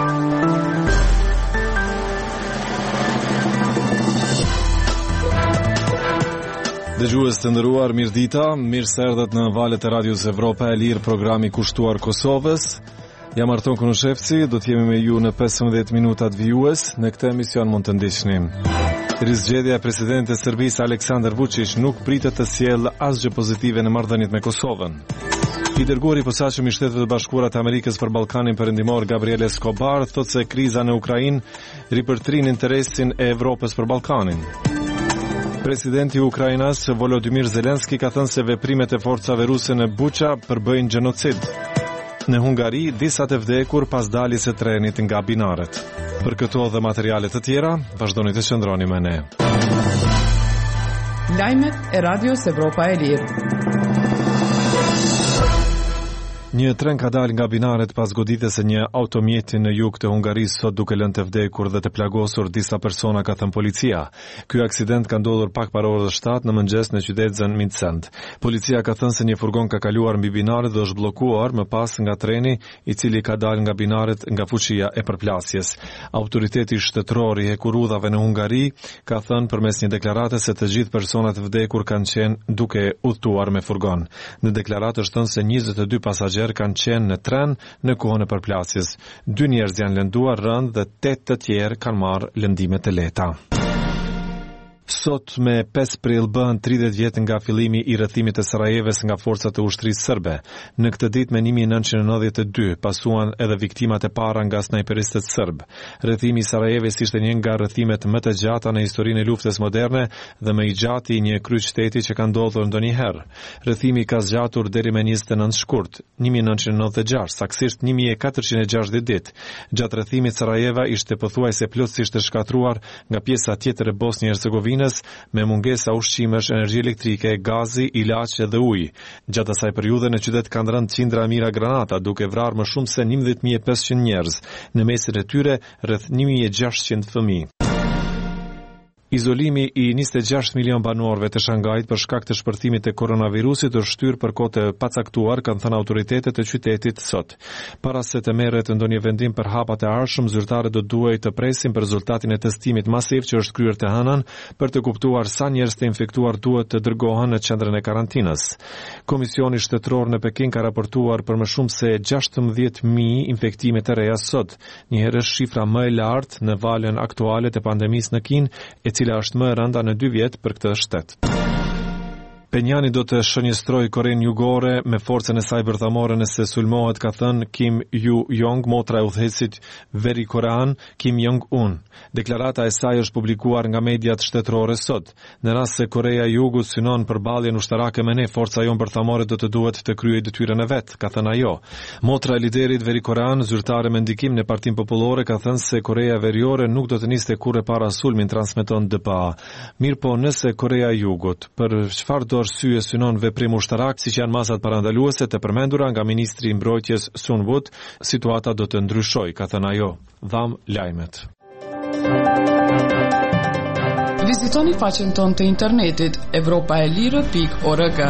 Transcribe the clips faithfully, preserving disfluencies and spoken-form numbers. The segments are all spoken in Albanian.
Dëgjues të nderuar, mirëdita, mirë se erdhët në valët e Radios Evropa e Lirë, programi kushtuar Kosovës. Jam Arton Kunushevci, do të jemi me ju në pesëmbëdhjetë minutat vijues. Në këtë emision mund të ndiqni. Rizgjedhja e presidentit të Serbisë Aleksandar Vučić nuk pritet të sjellë asgjë pozitive në marrëdhëniet me Kosovën. I dërguari i posaçëm i Shtetit të Bashkuara të Amerikës për Ballkanin Perëndimor Gabriel Escobar thotë se kriza në Ukrainë ripërtrin interesin e Evropës për Ballkanin. Presidenti i Ukrainës Volodymyr Zelenski ka thënë se veprimet e forcave ruse në Buqa përbëjnë gjenocid. Në Hungari, disa të vdekur pas daljes së trenit nga binaret. Për këto dhe materiale të tjera, vazhdoni të qëndroni me ne. Lajmet e Radios Evropa e Lirë. Një tren ka dalë nga binaret pas goditjes së një automjeti në jug të Hungarisë sot duke lënë të vdekur dhe të plagosur disa persona, ka thënë policia. Ky aksident ka ndodhur pak para orës shtatë në mëngjes në qytetin Midcent. Policia ka thënë se një furgon ka kaluar mbi binaret dhe është bllokuar më pas nga treni i cili ka dalë nga binaret nga fuqia e përplasjes. Autoriteti shtetëror i hekurudhave në Hungari ka thënë përmes një deklarate se të gjithë personat e vdekur kanë qenë duke udhëtuar me furgon. Në deklaratë është thënë se njëzet e dy pasagjerë kanë qenë në tren në kohën e përplasjes. Dy njerëz janë lënduar rënd dhe tetë të tjerë kanë marrë lëndime të lehta. Sot me pesë prill bën tridhjetë vjet nga fillimi i rrethimit të Sarajevës nga forcat e ushtrisë serbe. Në këtë ditë me një mijë nëntëqind e nëntëdhjetë e dy pasuan edhe viktimat e para nga snajperistët serb. Rrethimi i Sarajevës ishte një nga rrethimet më të gjata në historinë e luftës moderne dhe më i gjati i një kryeqyteti që ka ndodhur ndonjëherë. Rrethimi ka zgjatur deri me njëzet e nëntë shkurt, një mijë nëntëqind e nëntëdhjetë e gjashtë, saktësisht një mijë e katërqind e gjashtëdhjetë ditë. Gjatë rrethimit Sarajeva ishte pothuajse plotësisht e shkatruar nga pjesa tjetër e Bosnjë Hercegovinës me mungesa ushqimesh, energji elektrike, gazi, ilaçe dhe ujë. Gjatë asaj periudhe në qytet kanë rënë qindra e mijëra granata, duke vrarë më shumë se njëmbëdhjetë mijë e pesëqind njerëz, në mesin e tyre rreth një mijë e gjashtëqind fëmijë. Izolimi i njëzet e gjashtë milion banorëve të Shangajit për shkak të shpërthimit të koronavirusit është shtyrë për kohë të pacaktuar, kanë thënë autoritetet e qytetit sot. Para se të merret ndonjë vendim për hapat e ardhshëm, zyrtarët do duhet të presin për rezultatin e testimit masiv që është kryer të hënën për të kuptuar sa njerëz të infektuar duhet të dërgohen në qendrën e karantinës. Komisioni shtetëror në Peking ka raportuar për më shumë se gjashtëmbëdhjetë mijë infektime të reja sot, një herë shifra më e lartë në valën aktuale të pandemisë në Kinë, e cila është më e rënda në dy vjet për këtë shtet. Penjani do të shënjestrojë Korenë Jugore me forcën e saj bërthamore nëse sulmohet, ka thënë Kim Ju-jong, motra e udhëheqësit veri korean Kim Jong-un. Deklarata e saj është publikuar nga mediat shtetërore sot. Në rast se Korea e Jugut synon përballjen ushtarake me ne, forca jon bërthamore do të duhet të kryejë detyrën e vet, ka thënë ajo. Motra e liderit veri korean, zyrtare me ndikim në Partinë Popullore, ka thënë se Korea Veriore nuk do të niste kurrë para sulmin, transmeton D P A. Mirpo nëse Korea e Jugut për çfarë do arsye synon veprim ushtarak, siç janë masat parandaluese të përmendura nga ministri i mbrojtjes Sun Wood, situata do të ndryshojë, ka thënë ajo. Dham lajmet. Vizitoni faqen tonë të internetit evropa e lirë pikë org.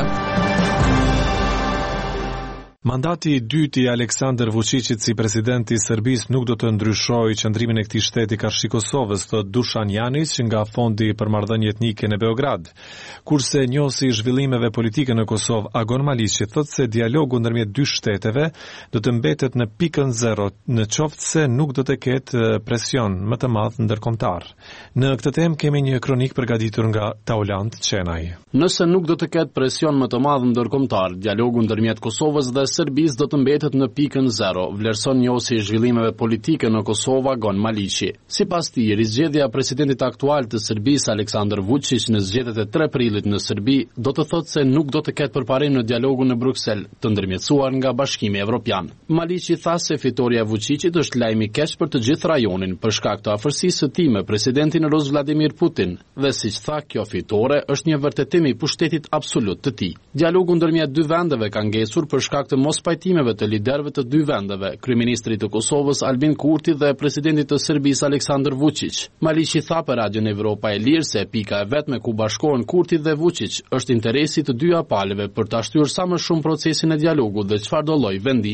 Mandati i dytë i Aleksandar Vučićit si presidenti i Serbisë nuk do të ndryshojë qëndrimin e këtij shteti karshi Kosovës, thot Dušan Janić nga Fondi për marrëdhënie etnike në Beograd. Kurse njohësi i zhvillimeve politike në Kosovë, Agon Maliqi thotë se dialogu ndërmjet dy shteteve do të mbetet në pikën zero, në qoftë se nuk do të ketë presion më të madh ndërkombëtar. Në këtë temë kemi një kronik përgatitur nga Taulant Çenaj. Nëse nuk do të ketë presion më të madh ndërkombëtar, dialogu ndërmjet Kosovës dhe Serbisë do të mbetet në pikën zero, vlerëson njohësi i zhvillimeve politike në Kosovë Agon Maliqi. Sipas tij, rizgjedhja e presidentit aktual të Serbisë Aleksandar Vučić në zgjedhjet e tre prillit në Serbi do të thotë se nuk do të ketë përparim në dialogun në Bruksel, të ndërmjetësuar nga Bashkimi Evropian. Maliqi tha se fitoria e Vučićit është lajm i keq për të gjithë rajonin për shkak të afërsisë së tij me presidentin rus Vladimir Putin, dhe siç tha, kjo fitore është një vërtetim i pushtetit absolut të tij. Dialogu ndërmjet dy vendeve ka ngesur për shkak të mos pajtimeve të liderëve të dy vendeve, kryeministrit të Kosovës Albin Kurti dhe presidentit të Serbisë Aleksandar Vučić. Maliqi tha për Radion Evropa e Lirë se pika e vetme ku bashkohen Kurti dhe Vučić është interesi të dyja palëve për ta shtyrë sa më shumë procesin e dialogut dhe çfarëdo lloj vendimi.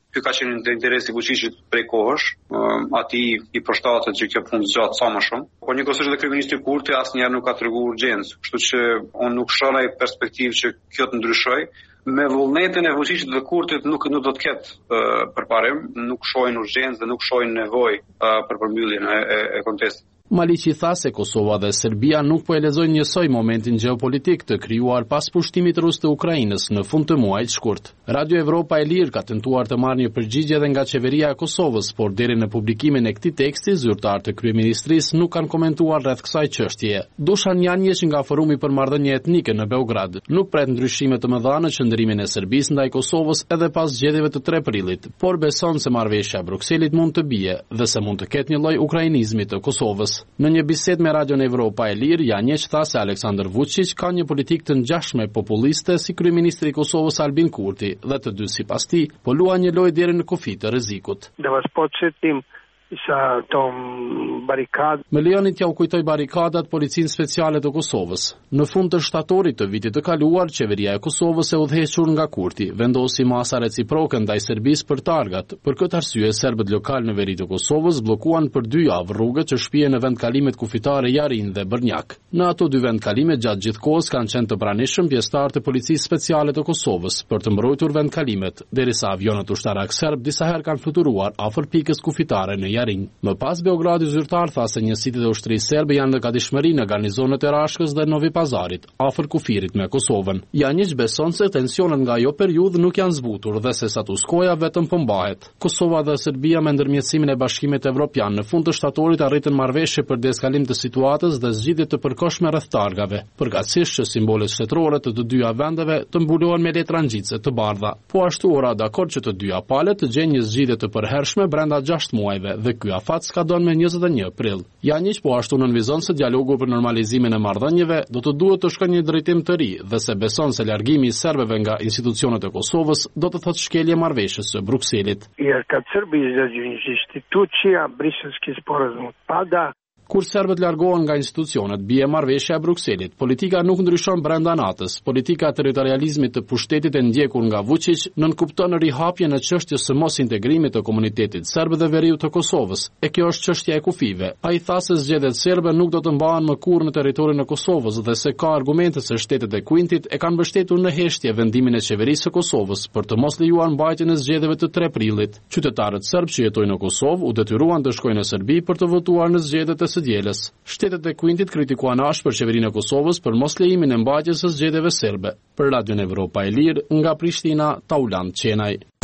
Ky ka qenë në interesi i Vučićit prej kohësh, atij i përshtatet që kjo punë zgjat sa më shumë. Por njëkohësisht edhe kryeministri Kurti asnjëherë nuk ka treguar urgjencë, kështu që unë nuk shoh ai perspektivë që kjo të ndryshojë. Me vullnetin e Vučićit dhe Kurtit nuk nuk do të ketë uh, përparim, nuk shohin urgjencë dhe nuk shohin nevojë uh, për përmbylljen e, e, e kontestit. Maliqi tha se Kosova dhe Serbia nuk po e lexojnë njësoj momentin gjeopolitik të krijuar pas pushtimit rus të Ukrainës në fund të muajit shkurt. Radio Evropa e Lirë ka tentuar të marrë një përgjigje edhe nga qeveria e Kosovës, por deri në publikimin e këtij teksti, zyrtarët e kryeministrisë nuk kanë komentuar rreth kësaj çështjeje. Dušan Janjić nga Forumi për Marrëdhënie Etnike në Beograd nuk pret ndryshime të mëdha në qëndrimin e Serbisë ndaj Kosovës edhe pas zgjedhjeve të tre prillit, por beson se marrëveshja e Brukselit mund të bie dhe se mund të ketë një lloj ukrainizmi të Kosovës. Në një bisedë me Radio Evropa e Lirë, Janjić tha se Aleksandar Vučić ka një politikë të ngjashme populiste si kryeministri i Kosovës Albin Kurti dhe të dy sipas tij po luajnë një lojë deri në kufi të rrezikut. Da vas podsjetim sa tom barikad. Me lejoni t'ja u kujtoj barikadat Policinë Speciale të Kosovës. Në fund të shtatorit të vitit të kaluar, qeveria e Kosovës e udhëhequr nga Kurti vendosi masa reciproke ndaj Serbisë për targat. Për këtë arsye, serbët lokal në veri të Kosovës bllokuan për dy javë rrugët që shpihen në vendkalimet kufitare Jarin dhe Brnjak. Në ato dy vendkalime gjatë gjithë kohës kanë qenë të pranishëm pjesëtarë të Policisë Speciale të Kosovës për të mbrojtur vendkalimet, derisa avionët ushtarak serb disa herë kanë fluturuar afër pikës kufitare në Jarin. Më pas Beogradi zyrtar tha se njësitë e ushtrisë serbe janë në gatishmëri në garnizonet e Rashkës dhe Novi Pazarit, afër kufirit me Kosovën. Janjić beson se tensionet nga ajo periudhë nuk janë zbutur dhe se status quo vetëm po mbahet. Kosova dhe Serbia me ndërmjetësimin e Bashkimit Evropian në fund të shtatorit arritën marrëveshje për deeskalim të situatës dhe zgjidhje të përkohshme rreth targave, përkatësisht që simbolet shtetërore të të dyja vendeve të mbulohen me letra ngjitse të bardha. Po ashtu ora dakord që të dyja palët të gjejnë një zgjidhje të përhershme brenda gjashtë muajve dhe ky afat ska don me njëzet e një prill. Janjić po ashtu nënvizon se dialogu për normalizimin e marrëdhënieve do të duhet të shkojë në një drejtim të ri dhe se beson se largimi i serbëve nga institucionet e Kosovës do të thotë shkelje marrëveshjes së Brukselit. Jer kad Srbi izađu iz institucija, Briselski sporazum pada. Kur serbët largohen nga institucionet, bie marrëveshja e Brukselit. Politika nuk ndryshon brenda natës. Politika e territorializmit të pushtetit e ndjekur nga Vučić nënkupton rihapje në çështjes së mos integrimit të komunitetit serb dhe veriu të Kosovës. E kjo është çështja e kufive. Ai tha se zgjedhjet serbe nuk do të mbahen më kurrë në territorin e Kosovës dhe se ka argumente se shtetet e Kuintit e kanë mbështetur në heshtje vendimin e qeverisë së Kosovës për të mos lejuar mbajtjen e zgjedhjeve të tre prillit. Qytetarët serb që jetojnë në Kosovë u detyruan të shkojnë në Serbi për të votuar në zgjedhjet e së dielës. Shtetet e Kuintit kritikuan ashpër qeverinë e Kosovës për mos lejimin e mbajtjes së zgjedhjeve serbe. Për Radio Evropa e Lirë, nga Prishtina, Taulant Qenaj.